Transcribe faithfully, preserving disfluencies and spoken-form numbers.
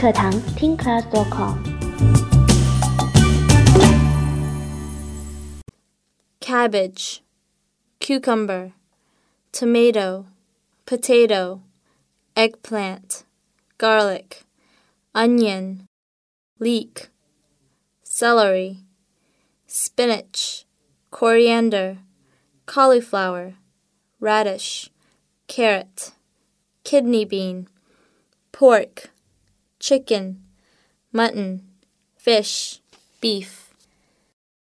课堂 听 class dot com。 Cabbage, cucumber, tomato, potato, eggplant, garlic, onion, leek, celery, spinach, coriander, cauliflower, radish, carrot, kidney bean, pork, chicken, mutton, fish, beef.